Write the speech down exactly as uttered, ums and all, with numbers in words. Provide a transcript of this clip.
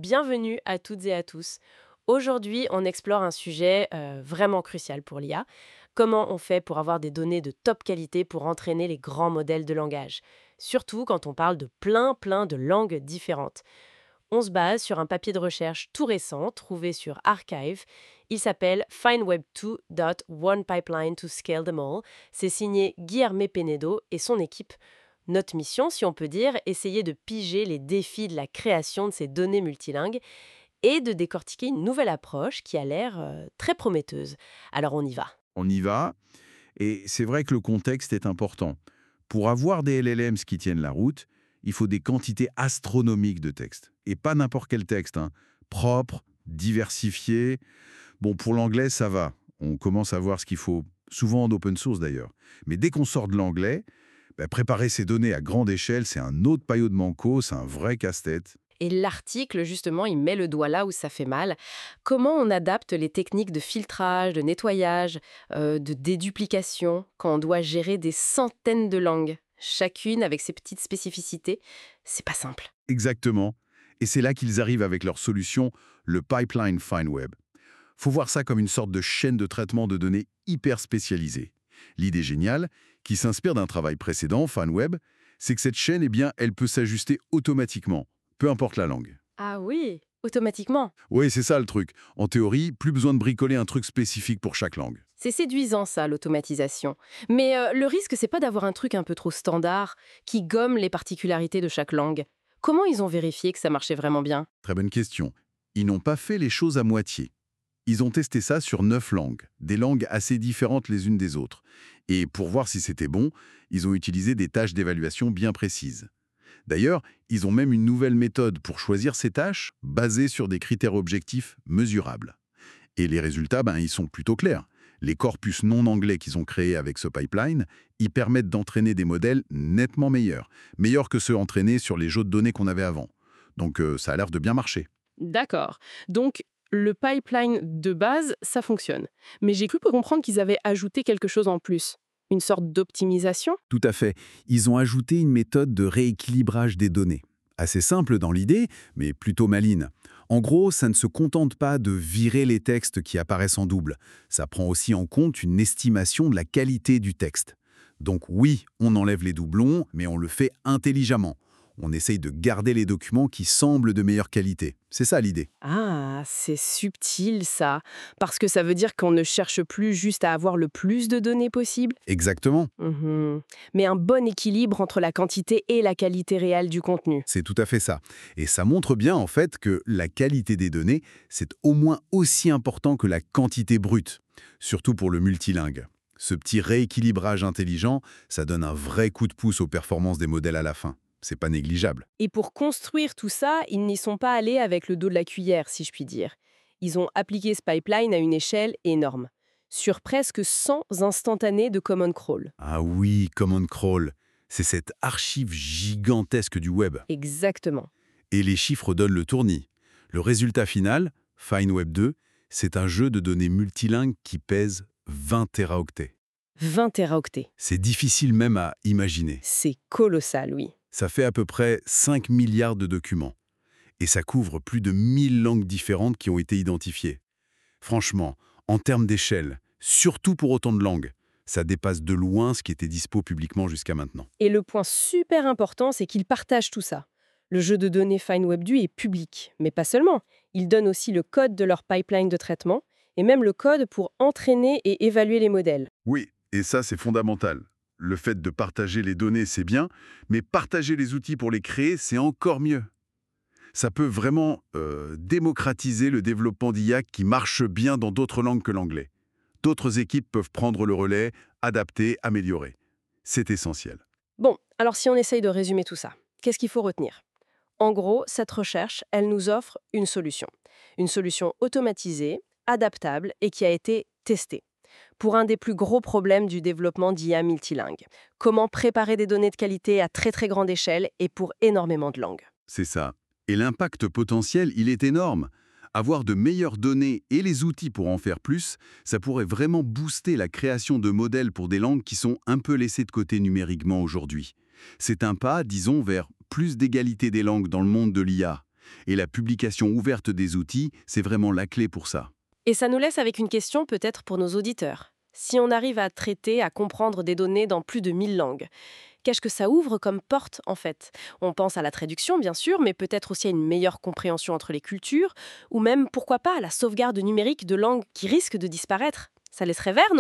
Bienvenue à toutes et à tous. Aujourd'hui, on explore un sujet euh, vraiment crucial pour l'I A. Comment on fait pour avoir des données de top qualité pour entraîner les grands modèles de langage? Surtout quand on parle de plein, plein de langues différentes. On se base sur un papier de recherche tout récent trouvé sur Archive. Il s'appelle Find Web deux. One Pipeline to Scale Them All. C'est signé Guilherme Penedo et son équipe. Notre mission, si on peut dire, essayer de piger les défis de la création de ces données multilingues et de décortiquer une nouvelle approche qui a l'air euh, très prometteuse. Alors on y va. On y va. Et c'est vrai que le contexte est important. Pour avoir des L L Ms qui tiennent la route, il faut des quantités astronomiques de texte. Et pas n'importe quel texte, hein. Propre, diversifié. Bon, pour l'anglais, ça va. On commence à voir ce qu'il faut, souvent en open source d'ailleurs. Mais dès qu'on sort de l'anglais, bah, préparer ces données à grande échelle, c'est un autre paillot de manteau, c'est un vrai casse-tête. Et l'article, justement, il met le doigt là où ça fait mal. Comment on adapte les techniques de filtrage, de nettoyage, euh, de déduplication quand on doit gérer des centaines de langues, chacune avec ses petites spécificités? C'est pas simple. Exactement. Et c'est là qu'ils arrivent avec leur solution, le Pipeline FindWeb. Faut voir ça comme une sorte de chaîne de traitement de données hyper spécialisée. L'idée géniale, qui s'inspire d'un travail précédent, FindWeb, c'est que cette chaîne, eh bien, elle peut s'ajuster automatiquement, peu importe la langue. Ah oui, automatiquement. Oui, c'est ça le truc. En théorie, plus besoin de bricoler un truc spécifique pour chaque langue. C'est séduisant ça, l'automatisation. Mais euh, le risque, c'est pas d'avoir un truc un peu trop standard qui gomme les particularités de chaque langue. Comment ils ont vérifié que ça marchait vraiment bien? Très bonne question. Ils n'ont pas fait les choses à moitié. Ils ont testé ça sur neuf langues, des langues assez différentes les unes des autres. Et pour voir si c'était bon, ils ont utilisé des tâches d'évaluation bien précises. D'ailleurs, ils ont même une nouvelle méthode pour choisir ces tâches, basée sur des critères objectifs mesurables. Et les résultats, ben, ils sont plutôt clairs. Les corpus non anglais qu'ils ont créés avec ce pipeline, ils permettent d'entraîner des modèles nettement meilleurs, meilleurs que ceux entraînés sur les jeux de données qu'on avait avant. Donc euh, ça a l'air de bien marcher. D'accord. Donc, le pipeline de base, ça fonctionne. Mais j'ai cru comprendre qu'ils avaient ajouté quelque chose en plus. Une sorte d'optimisation? Tout à fait. Ils ont ajouté une méthode de rééquilibrage des données. Assez simple dans l'idée, mais plutôt maligne. En gros, ça ne se contente pas de virer les textes qui apparaissent en double. Ça prend aussi en compte une estimation de la qualité du texte. Donc oui, on enlève les doublons, mais on le fait intelligemment. On essaye de garder les documents qui semblent de meilleure qualité. C'est ça l'idée. Ah, c'est subtil ça. Parce que ça veut dire qu'on ne cherche plus juste à avoir le plus de données possible. Exactement. Mhm. Mais un bon équilibre entre la quantité et la qualité réelle du contenu. C'est tout à fait ça. Et ça montre bien en fait que la qualité des données, c'est au moins aussi important que la quantité brute, surtout pour le multilingue. Ce petit rééquilibrage intelligent, ça donne un vrai coup de pouce aux performances des modèles à la fin. C'est pas négligeable. Et pour construire tout ça, ils n'y sont pas allés avec le dos de la cuillère, si je puis dire. Ils ont appliqué ce pipeline à une échelle énorme, sur presque cent instantanés de common crawl. Ah oui, Command Crawl, c'est cette archive gigantesque du web. Exactement. Et les chiffres donnent le tournis. Le résultat final, FindWeb deux, c'est un jeu de données multilingue qui pèse vingt téraoctets. vingt téraoctets. C'est difficile même à imaginer. C'est colossal, oui. Ça fait à peu près cinq milliards de documents. Et ça couvre plus de mille langues différentes qui ont été identifiées. Franchement, en termes d'échelle, surtout pour autant de langues, ça dépasse de loin ce qui était dispo publiquement jusqu'à maintenant. Et le point super important, c'est qu'ils partagent tout ça. Le jeu de données FindWebDue est public, mais pas seulement. Ils donnent aussi le code de leur pipeline de traitement et même le code pour entraîner et évaluer les modèles. Oui, et ça c'est fondamental. Le fait de partager les données, c'est bien, mais partager les outils pour les créer, c'est encore mieux. Ça peut vraiment euh, démocratiser le développement d'I A qui marche bien dans d'autres langues que l'anglais. D'autres équipes peuvent prendre le relais, adapter, améliorer. C'est essentiel. Bon, alors si on essaye de résumer tout ça, qu'est-ce qu'il faut retenir? En gros, cette recherche, elle nous offre une solution. Une solution automatisée, adaptable et qui a été testée. Pour un des plus gros problèmes du développement d'I A multilingue. Comment préparer des données de qualité à très très grande échelle et pour énormément de langues. C'est ça. Et l'impact potentiel, il est énorme. Avoir de meilleures données et les outils pour en faire plus, ça pourrait vraiment booster la création de modèles pour des langues qui sont un peu laissées de côté numériquement aujourd'hui. C'est un pas, disons, vers plus d'égalité des langues dans le monde de l'I A. Et la publication ouverte des outils, c'est vraiment la clé pour ça. Et ça nous laisse avec une question peut-être pour nos auditeurs. Si on arrive à traiter, à comprendre des données dans plus de mille langues, qu'est-ce que ça ouvre comme porte en fait? On pense à la traduction bien sûr, mais peut-être aussi à une meilleure compréhension entre les cultures, ou même pourquoi pas à la sauvegarde numérique de langues qui risquent de disparaître. Ça laisserait vert, non?